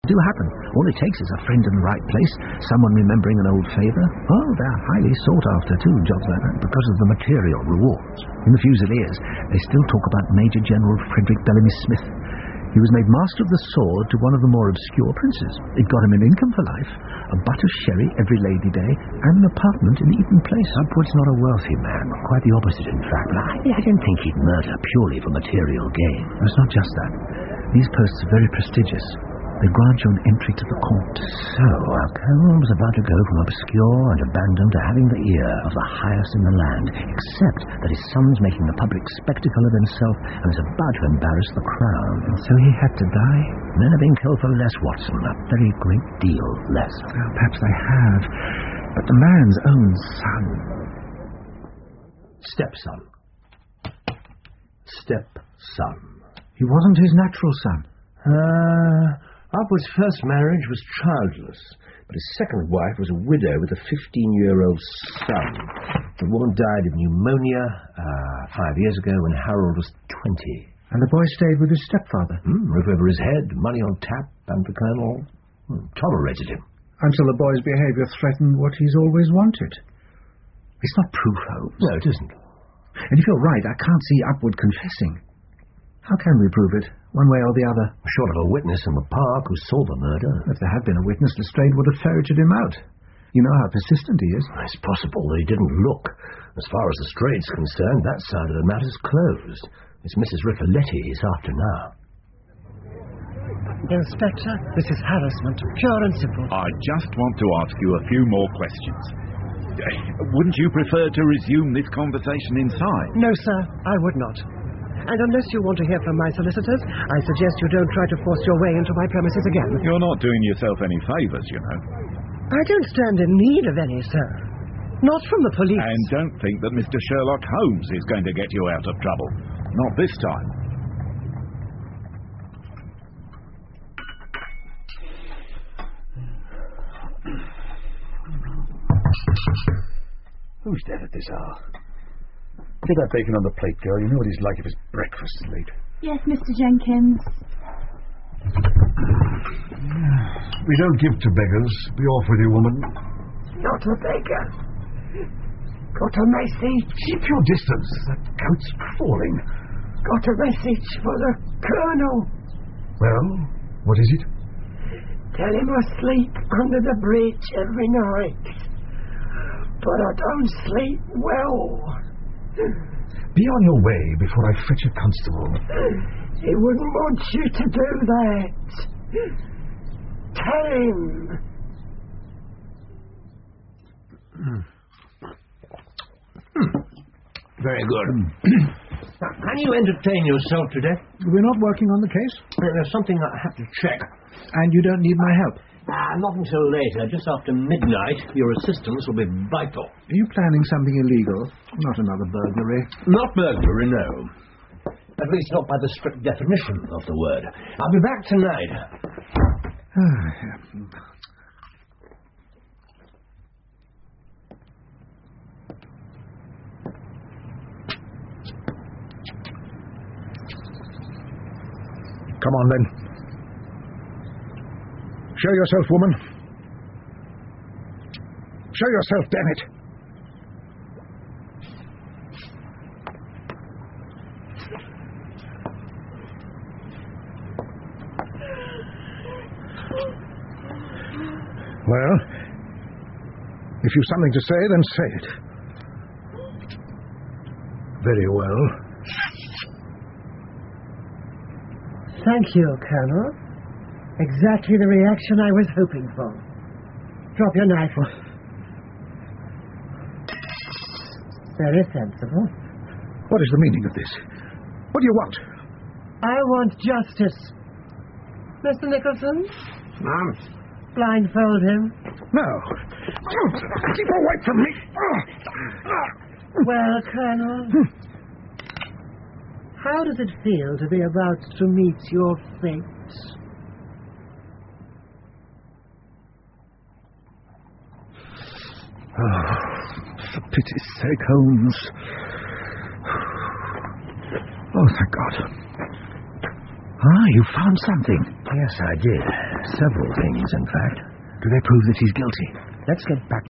do happen. All it takes is a friend in the right place, someone remembering an old favour. Oh, they're highly sought after, too, jobs like that, because of the material rewards. In the Fusiliers, they still talk about Major General Frederick Bellamy Smith. He was made Master of the Sword to one of the more obscure princes. It got him an income for life, a butt of sherry every Lady Day, and an apartment in Eaton Place. Upwood's not a wealthy man, quite the opposite, in fact. But I don't think he'd murder purely for material gain. It's not just that. These posts are very prestigious. They grant you an entry to the court. So, our colonel was about to go from obscure and abandoned to having the ear of the highest in the land, except that his son's making a public spectacle of himself and is about to embarrass the crown. And so he had to die? Men have been killed for less, Watson, a very great deal less. Well, perhaps they have. But the man's own son... Stepson. Stepson. He wasn't his natural son. Upwood's first marriage was childless, but his second wife was a widow with a 15-year-old son. The woman died of pneumonia 5 years ago when Harold was 20. And the boy stayed with his stepfather? Roof over his head, money on tap, and the colonel tolerated him. Until the boy's behaviour threatened what he's always wanted. It's not proof, Holmes. No, it isn't. And if you're right, I can't see Upwood confessing. How can we prove it, one way or the other? Short of a witness in the park who saw the murder. If there had been a witness, Lestrade would have ferreted him out. You know how persistent he is. It's possible that he didn't look. As far as Lestrade's concerned, that side of the matter's closed. It's Mrs. Riccoletti he's after now. Inspector, this is harassment, pure and simple. I just want to ask you a few more questions. Wouldn't you prefer to resume this conversation inside? No, sir, I would not. And unless you want to hear from my solicitors, I suggest you don't try to force your way into my premises again. You're not doing yourself any favours, you know. I don't stand in need of any, sir. Not from the police. And don't think that Mr. Sherlock Holmes is going to get you out of trouble. Not this time. Who's dead at this hour? Get that bacon on the plate, girl. You know what he's like if his breakfast is late. Yes, Mr. Jenkins. We don't give to beggars. Be off with you, woman. Not a beggar. Got a message. Keep your distance. That coat's falling. Got a message for the Colonel. Well, what is it? Tell him I sleep under the bridge every night. But I don't sleep well. Be on your way before I fetch a constable. He wouldn't want you to do that. Tell him. Very good. Now, can you entertain yourself today? We're not working on the case. There's something I have to check. And you don't need my help. Not until later. Just after midnight, your assistance will be vital. Are you planning something illegal? Not another burglary? Not burglary, no. At least not by the strict definition of the word. I'll be back tonight. Come on, then. Show yourself, woman. Show yourself, damn it. Well, if you've something to say, then say it. Very well. Thank you, Colonel. Exactly the reaction I was hoping for. Drop your knife. Very sensible. What is the meaning of this? What do you want? I want justice. Mr. Nicholson? Ma'am? Blindfold him. No. Keep away from me. Well, Colonel, how does it feel to be about to meet your fate? Oh, for pity's sake, Holmes. Oh, thank God. Ah, you found something. Yes, I did. Several things, in fact. Do they prove that he's guilty? Let's get back